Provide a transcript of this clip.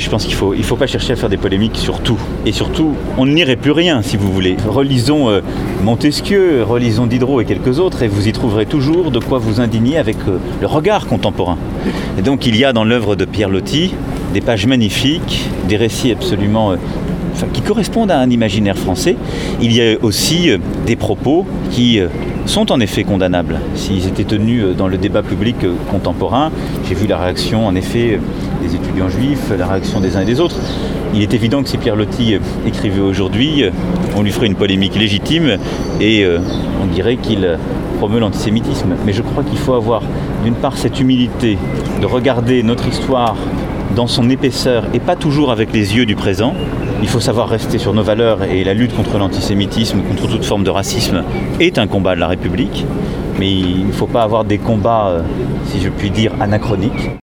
je pense qu'il faut pas chercher à faire des polémiques sur tout. Et surtout, on n'irait plus rien, si vous voulez. Relisons Montesquieu, relisons Diderot et quelques autres, et vous y trouverez toujours de quoi vous indigner avec le regard contemporain. Et donc, il y a dans l'œuvre de Pierre Loti des pages magnifiques, des récits absolument... qui correspondent à un imaginaire français. Il y a aussi des propos qui sont en effet condamnables. S'ils étaient tenus dans le débat public contemporain, j'ai vu la réaction en effet des étudiants juifs, la réaction des uns et des autres. Il est évident que si Pierre Loti écrivait aujourd'hui, on lui ferait une polémique légitime et on dirait qu'il promeut l'antisémitisme. Mais je crois qu'il faut avoir d'une part cette humilité de regarder notre histoire dans son épaisseur et pas toujours avec les yeux du présent. Il faut savoir rester sur nos valeurs et la lutte contre l'antisémitisme, contre toute forme de racisme est un combat de la République. Mais il ne faut pas avoir des combats, si je puis dire, anachroniques.